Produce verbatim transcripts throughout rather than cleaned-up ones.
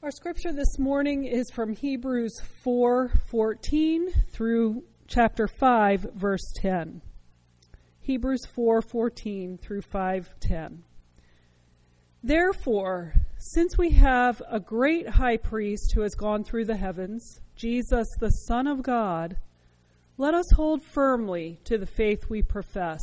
Our scripture this morning is from Hebrews four fourteen through chapter five, verse ten. Hebrews four fourteen through five ten. Therefore, since we have a great high priest who has gone through the heavens, Jesus, the Son of God, let us hold firmly to the faith we profess.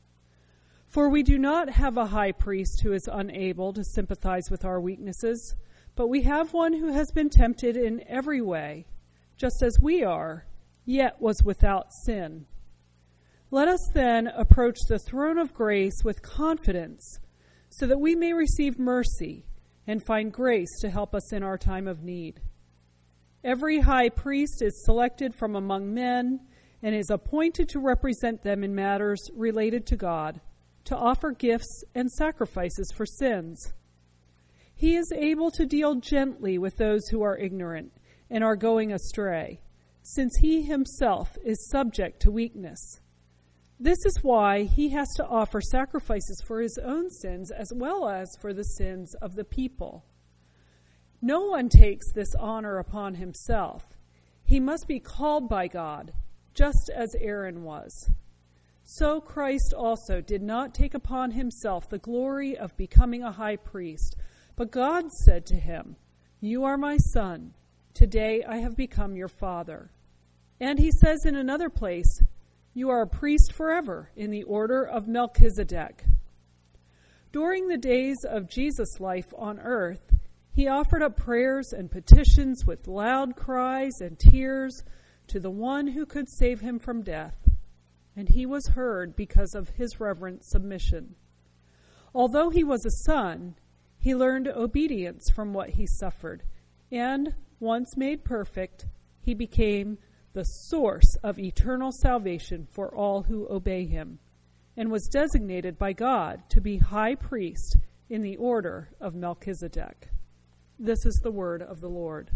For we do not have a high priest who is unable to sympathize with our weaknesses, but we have one who has been tempted in every way, just as we are, yet was without sin. Let us then approach the throne of grace with confidence, so that we may receive mercy and find grace to help us in our time of need. Every high priest is selected from among men and is appointed to represent them in matters related to God, to offer gifts and sacrifices for sins. He is able to deal gently with those who are ignorant and are going astray, since he himself is subject to weakness. This is why he has to offer sacrifices for his own sins as well as for the sins of the people. No one takes this honor upon himself. He must be called by God, just as Aaron was. So Christ also did not take upon himself the glory of becoming a high priest, but God said to him, "You are my son. Today I have become your father." And he says in another place, "You are a priest forever in the order of Melchizedek." During the days of Jesus' life on earth, he offered up prayers and petitions with loud cries and tears to the one who could save him from death, and he was heard because of his reverent submission. Although he was a son, he learned obedience from what he suffered, and, once made perfect, he became the source of eternal salvation for all who obey him, and was designated by God to be high priest in the order of Melchizedek. This is the word of the Lord.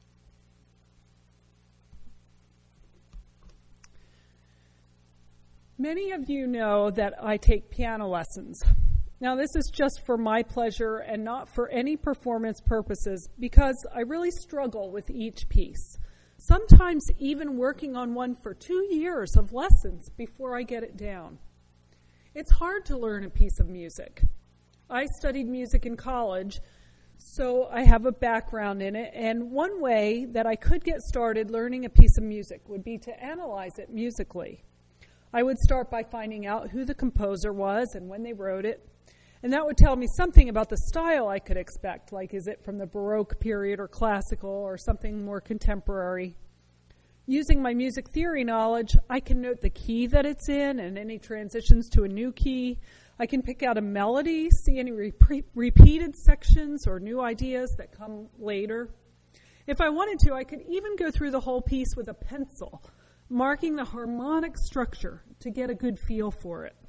Many of you know that I take piano lessons. Now, this is just for my pleasure and not for any performance purposes, because I really struggle with each piece. Sometimes even working on one for two years of lessons before I get it down. It's hard to learn a piece of music. I studied music in college, so I have a background in it, and one way that I could get started learning a piece of music would be to analyze it musically. I would start by finding out who the composer was and when they wrote it, and that would tell me something about the style I could expect, like is it from the Baroque period or classical or something more contemporary. Using my music theory knowledge, I can note the key that it's in and any transitions to a new key. I can pick out a melody, see any repeat, repeated sections or new ideas that come later. If I wanted to, I could even go through the whole piece with a pencil, marking the harmonic structure to get a good feel for it.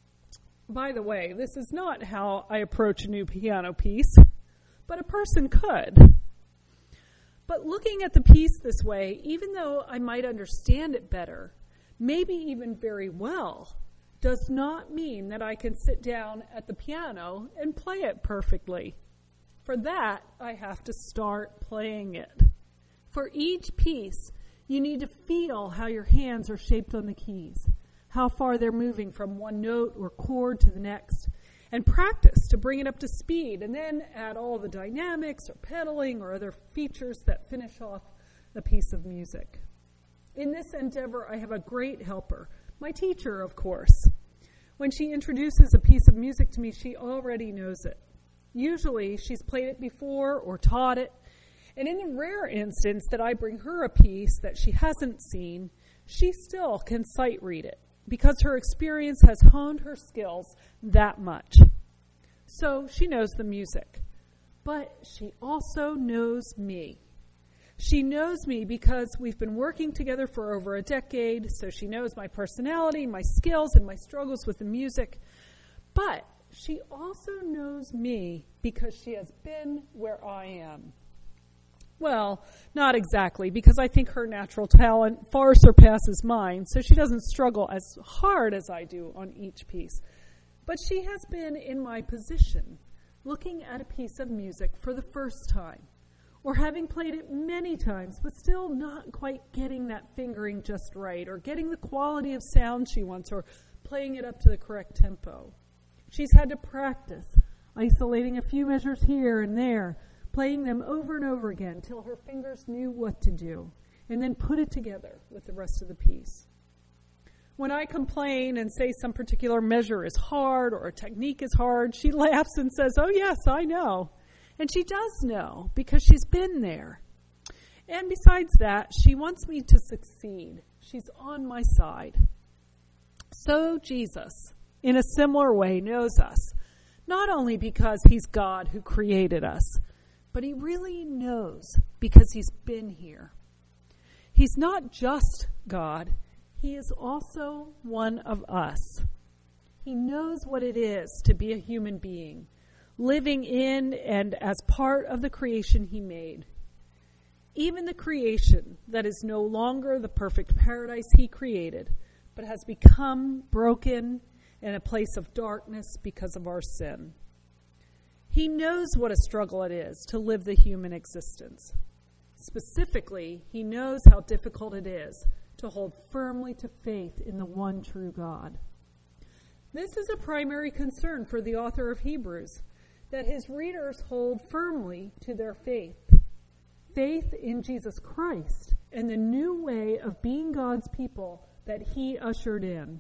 By the way, this is not how I approach a new piano piece, but a person could. But looking at the piece this way, even though I might understand it better, maybe even very well, does not mean that I can sit down at the piano and play it perfectly. For that, I have to start playing it. For each piece, you need to feel how your hands are shaped on the keys, how far they're moving from one note or chord to the next, and practice to bring it up to speed, and then add all the dynamics or pedaling or other features that finish off a piece of music. In this endeavor, I have a great helper, my teacher, of course. When she introduces a piece of music to me, she already knows it. Usually, she's played it before or taught it, and in the rare instance that I bring her a piece that she hasn't seen, she still can sight read it, because her experience has honed her skills that much. So she knows the music, but she also knows me. She knows me because we've been working together for over a decade, so she knows my personality, my skills, and my struggles with the music. But she also knows me because she has been where I am. Well, not exactly, because I think her natural talent far surpasses mine, so she doesn't struggle as hard as I do on each piece. But she has been in my position, looking at a piece of music for the first time, or having played it many times, but still not quite getting that fingering just right, or getting the quality of sound she wants, or playing it up to the correct tempo. She's had to practice, isolating a few measures here and there, playing them over and over again till her fingers knew what to do, and then put it together with the rest of the piece. When I complain and say some particular measure is hard or a technique is hard, she laughs and says, "Oh yes, I know." And she does know because she's been there. And besides that, she wants me to succeed. She's on my side. So Jesus, in a similar way, knows us, not only because he's God who created us, but he really knows because he's been here. He's not just God. He is also one of us. He knows what it is to be a human being, living in and as part of the creation he made. Even the creation that is no longer the perfect paradise he created, but has become broken and a place of darkness because of our sin. He knows what a struggle it is to live the human existence. Specifically, he knows how difficult it is to hold firmly to faith in the one true God. This is a primary concern for the author of Hebrews, that his readers hold firmly to their faith. Faith in Jesus Christ and the new way of being God's people that he ushered in.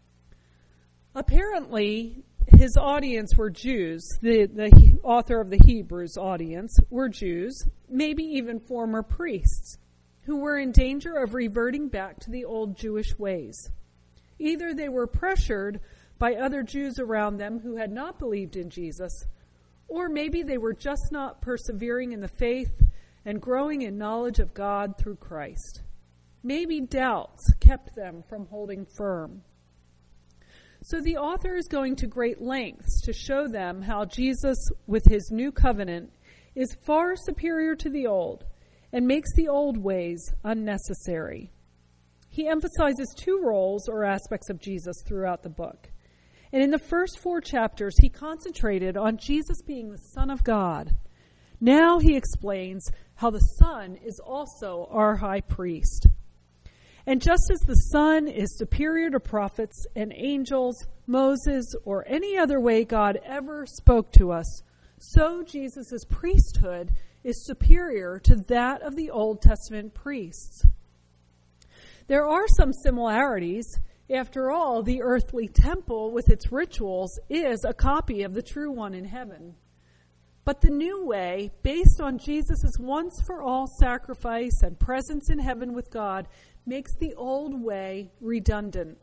Apparently, his audience were Jews. The, the author of the Hebrews audience were Jews, maybe even former priests, who were in danger of reverting back to the old Jewish ways. Either they were pressured by other Jews around them who had not believed in Jesus, or maybe they were just not persevering in the faith and growing in knowledge of God through Christ. Maybe doubts kept them from holding firm. So the author is going to great lengths to show them how Jesus, with his new covenant, is far superior to the old and makes the old ways unnecessary. He emphasizes two roles or aspects of Jesus throughout the book. And in the first four chapters, he concentrated on Jesus being the Son of God. Now he explains how the Son is also our high priest. And just as the Son is superior to prophets and angels, Moses, or any other way God ever spoke to us, so Jesus' priesthood is superior to that of the Old Testament priests. There are some similarities. After all, the earthly temple with its rituals is a copy of the true one in heaven. But the new way, based on Jesus' once-for-all sacrifice and presence in heaven with God, makes the old way redundant.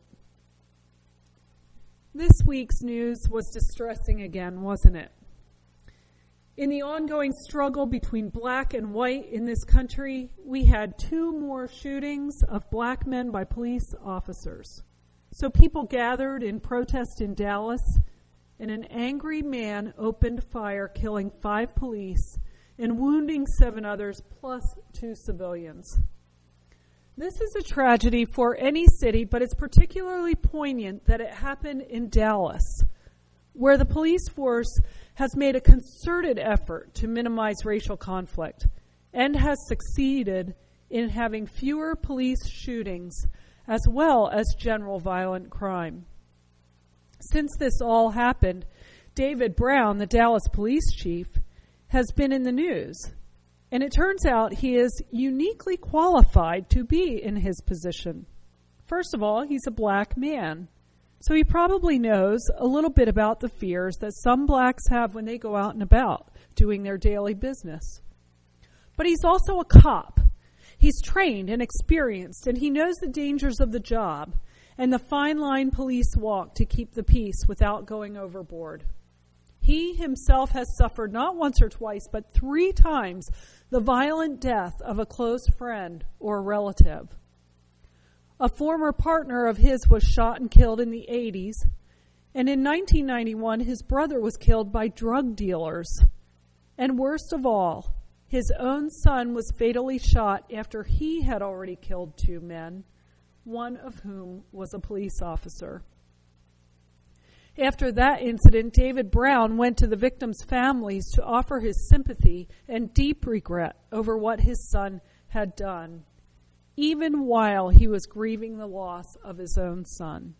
This week's news was distressing again, wasn't it? In the ongoing struggle between black and white in this country, we had two more shootings of black men by police officers. So people gathered in protest in Dallas, and an angry man opened fire, killing five police and wounding seven others, plus two civilians. This is a tragedy for any city, but it's particularly poignant that it happened in Dallas, where the police force has made a concerted effort to minimize racial conflict and has succeeded in having fewer police shootings as well as general violent crime. Since this all happened, David Brown, the Dallas police chief, has been in the news. And it turns out he is uniquely qualified to be in his position. First of all, he's a black man. So he probably knows a little bit about the fears that some blacks have when they go out and about doing their daily business. But he's also a cop. He's trained and experienced, and he knows the dangers of the job and the fine line police walk to keep the peace without going overboard. He himself has suffered not once or twice, but three times the violent death of a close friend or relative. A former partner of his was shot and killed in the eighties, and in nineteen ninety-one, his brother was killed by drug dealers. And worst of all, his own son was fatally shot after he had already killed two men, one of whom was a police officer. After that incident, David Brown went to the victims' families to offer his sympathy and deep regret over what his son had done, even while he was grieving the loss of his own son.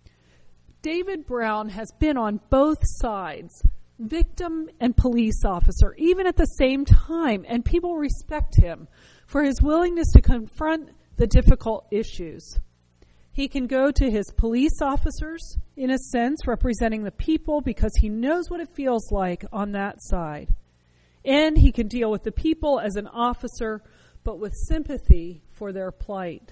David Brown has been on both sides, victim and police officer, even at the same time, and people respect him for his willingness to confront the difficult issues. He can go to his police officers, in a sense, representing the people because he knows what it feels like on that side. And he can deal with the people as an officer, but with sympathy for their plight.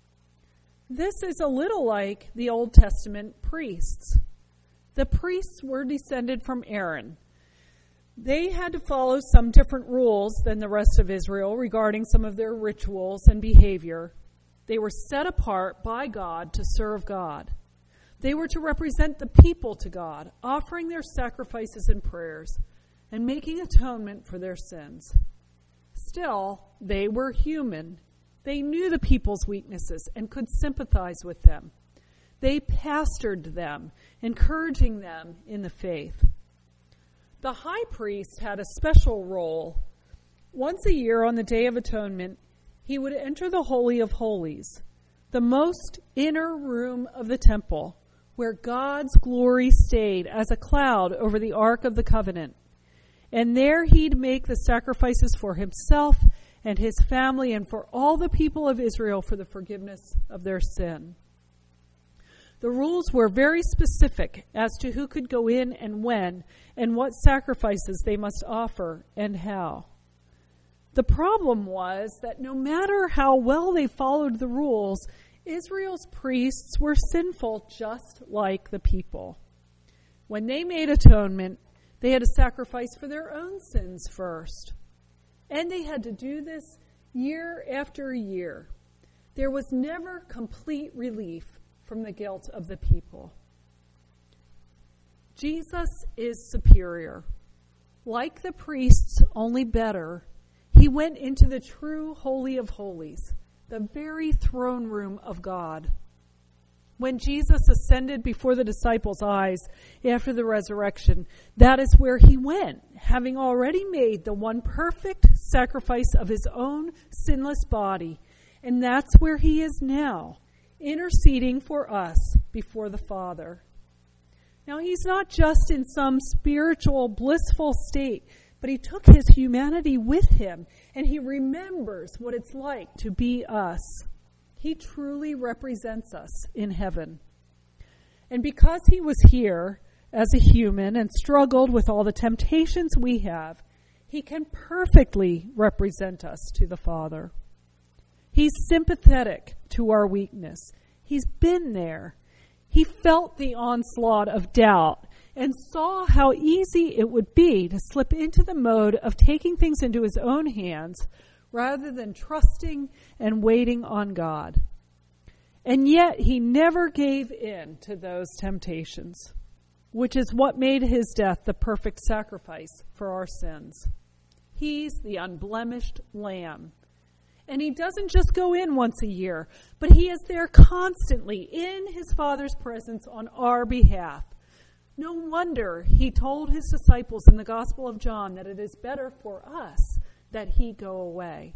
This is a little like the Old Testament priests. The priests were descended from Aaron. They had to follow some different rules than the rest of Israel regarding some of their rituals and behavior. They were set apart by God to serve God. They were to represent the people to God, offering their sacrifices and prayers, and making atonement for their sins. Still, they were human. They knew the people's weaknesses and could sympathize with them. They pastored them, encouraging them in the faith. The high priest had a special role. Once a year on the Day of Atonement, he would enter the Holy of Holies, the most inner room of the temple, where God's glory stayed as a cloud over the Ark of the Covenant. And there he'd make the sacrifices for himself and his family and for all the people of Israel for the forgiveness of their sin. The rules were very specific as to who could go in and when, and what sacrifices they must offer and how. The problem was that no matter how well they followed the rules, Israel's priests were sinful just like the people. When they made atonement, they had to sacrifice for their own sins first. And they had to do this year after year. There was never complete relief from the guilt of the people. Jesus is superior. Like the priests, only better, he went into the true Holy of Holies, the very throne room of God. When Jesus ascended before the disciples' eyes after the resurrection, that is where he went, having already made the one perfect sacrifice of his own sinless body. And that's where he is now, interceding for us before the Father. Now, he's not just in some spiritual, blissful state, but he took his humanity with him, and he remembers what it's like to be us. He truly represents us in heaven. And because he was here as a human and struggled with all the temptations we have, he can perfectly represent us to the Father. He's sympathetic to our weakness. He's been there. He felt the onslaught of doubt and saw how easy it would be to slip into the mode of taking things into his own hands rather than trusting and waiting on God. And yet he never gave in to those temptations, which is what made his death the perfect sacrifice for our sins. He's the unblemished Lamb. And he doesn't just go in once a year, but he is there constantly in his Father's presence on our behalf. No wonder he told his disciples in the Gospel of John that it is better for us that he go away.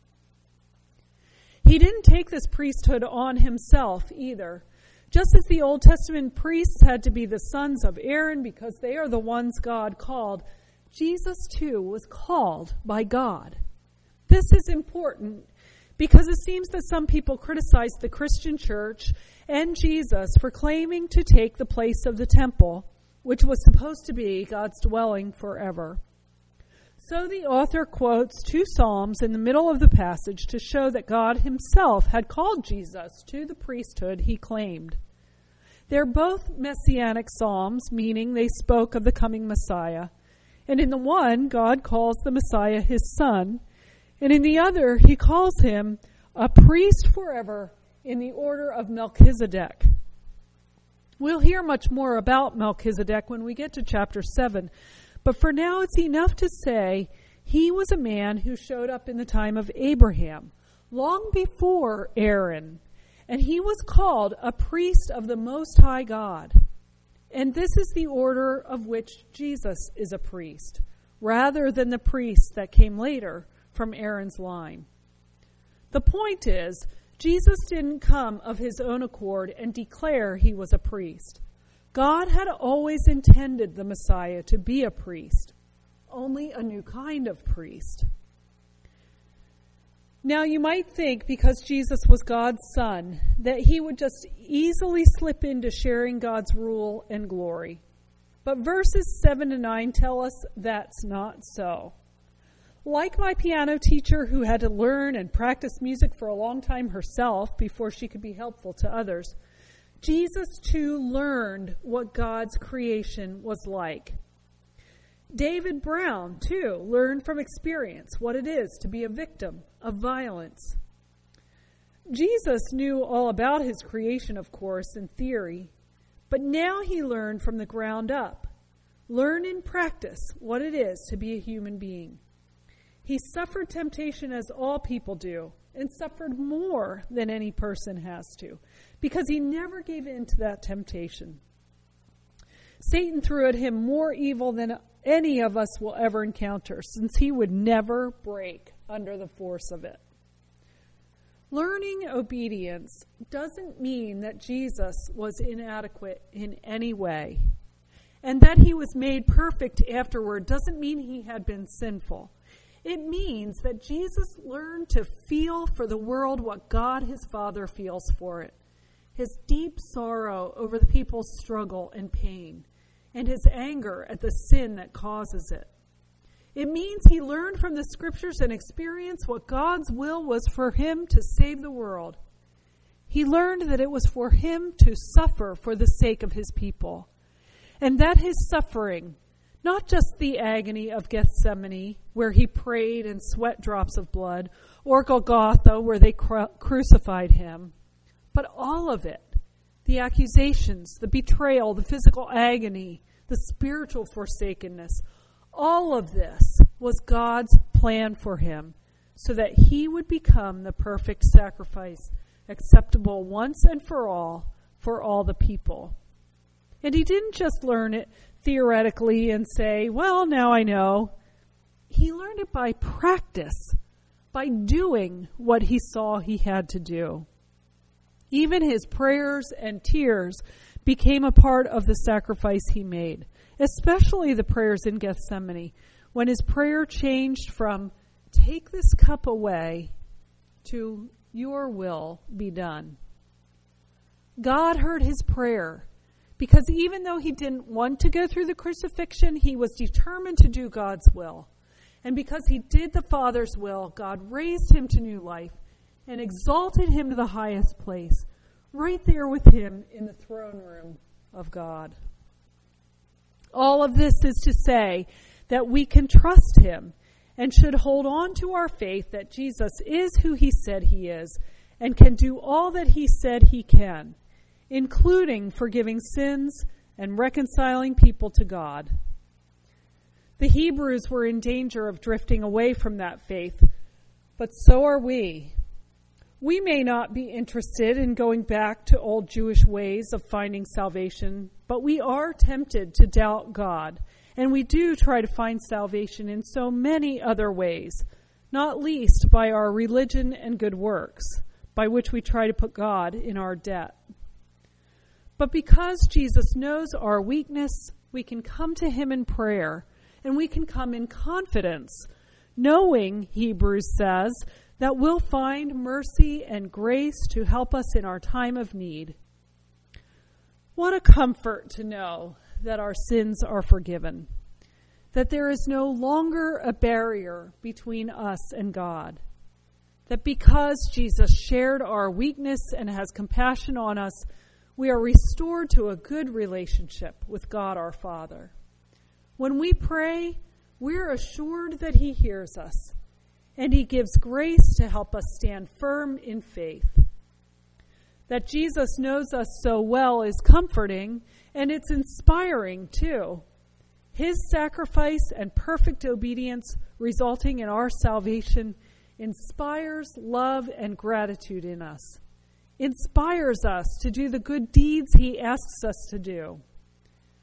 He didn't take this priesthood on himself either. Just as the Old Testament priests had to be the sons of Aaron because they are the ones God called, Jesus too was called by God. This is important because it seems that some people criticize the Christian church and Jesus for claiming to take the place of the temple, which was supposed to be God's dwelling forever. So the author quotes two Psalms in the middle of the passage to show that God himself had called Jesus to the priesthood he claimed. They're both messianic psalms, meaning they spoke of the coming Messiah. And in the one, God calls the Messiah his son, and in the other, he calls him a priest forever in the order of Melchizedek. We'll hear much more about Melchizedek when we get to chapter seven, but for now it's enough to say he was a man who showed up in the time of Abraham, long before Aaron, and he was called a priest of the Most High God. And this is the order of which Jesus is a priest, rather than the priest that came later from Aaron's line. The point is, Jesus didn't come of his own accord and declare he was a priest. God had always intended the Messiah to be a priest, only a new kind of priest. Now you might think because Jesus was God's son that he would just easily slip into sharing God's rule and glory. But verses seven to nine tell us that's not so. Like my piano teacher who had to learn and practice music for a long time herself before she could be helpful to others, Jesus too learned what God's creation was like. David Brown, too, learned from experience what it is to be a victim of violence. Jesus knew all about his creation, of course, in theory, but now he learned from the ground up. Learn and practice what it is to be a human being. He suffered temptation as all people do, and suffered more than any person has to, because he never gave in to that temptation. Satan threw at him more evil than any of us will ever encounter, since he would never break under the force of it. Learning obedience doesn't mean that Jesus was inadequate in any way, and that he was made perfect afterward doesn't mean he had been sinful. It means that Jesus learned to feel for the world what God his Father feels for it, his deep sorrow over the people's struggle and pain, and his anger at the sin that causes it. It means he learned from the scriptures and experienced what God's will was for him to save the world. He learned that it was for him to suffer for the sake of his people, and that his suffering, not just the agony of Gethsemane, where he prayed and sweat drops of blood, or Golgotha, where they cru- crucified him, but all of it, the accusations, the betrayal, the physical agony, the spiritual forsakenness, all of this was God's plan for him, so that he would become the perfect sacrifice, acceptable once and for all, for all the people. And he didn't just learn it theoretically and say, well, now I know. He learned it by practice, by doing what he saw he had to do. Even his prayers and tears became a part of the sacrifice he made, especially the prayers in Gethsemane, when his prayer changed from, take this cup away, to, your will be done. God heard his prayer, because even though he didn't want to go through the crucifixion, he was determined to do God's will. And because he did the Father's will, God raised him to new life and exalted him to the highest place, right there with him in the throne room of God. All of this is to say that we can trust him and should hold on to our faith that Jesus is who he said he is and can do all that he said he can, including forgiving sins and reconciling people to God. The Hebrews were in danger of drifting away from that faith, but so are we. We may not be interested in going back to old Jewish ways of finding salvation, but we are tempted to doubt God, and we do try to find salvation in so many other ways, not least by our religion and good works, by which we try to put God in our debt. But because Jesus knows our weakness, we can come to him in prayer, and we can come in confidence, knowing, Hebrews says, that we'll find mercy and grace to help us in our time of need. What a comfort to know that our sins are forgiven, that there is no longer a barrier between us and God, that because Jesus shared our weakness and has compassion on us, we are restored to a good relationship with God our Father. When we pray, we're assured that he hears us, and he gives grace to help us stand firm in faith. That Jesus knows us so well is comforting, and it's inspiring too. His sacrifice and perfect obedience resulting in our salvation inspires love and gratitude in us, inspires us to do the good deeds he asks us to do.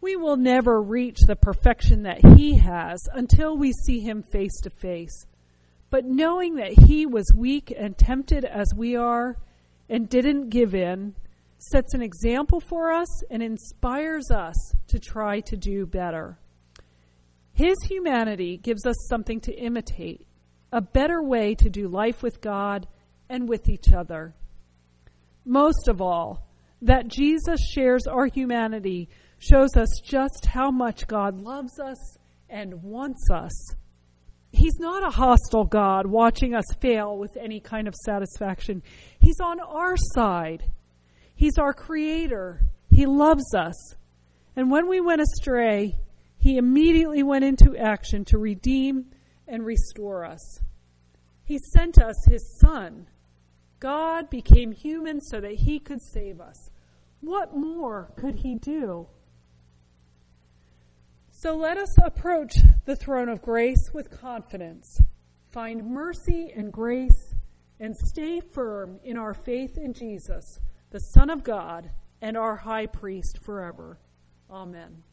We will never reach the perfection that he has until we see him face to face. But knowing that he was weak and tempted as we are and didn't give in sets an example for us and inspires us to try to do better. His humanity gives us something to imitate, a better way to do life with God and with each other. Most of all, that Jesus shares our humanity shows us just how much God loves us and wants us. He's not a hostile God watching us fail with any kind of satisfaction. He's on our side. He's our creator. He loves us. And when we went astray, he immediately went into action to redeem and restore us. He sent us his Son. God became human so that he could save us. What more could he do? So let us approach the throne of grace with confidence, find mercy and grace, and stay firm in our faith in Jesus, the Son of God and our high priest forever. Amen.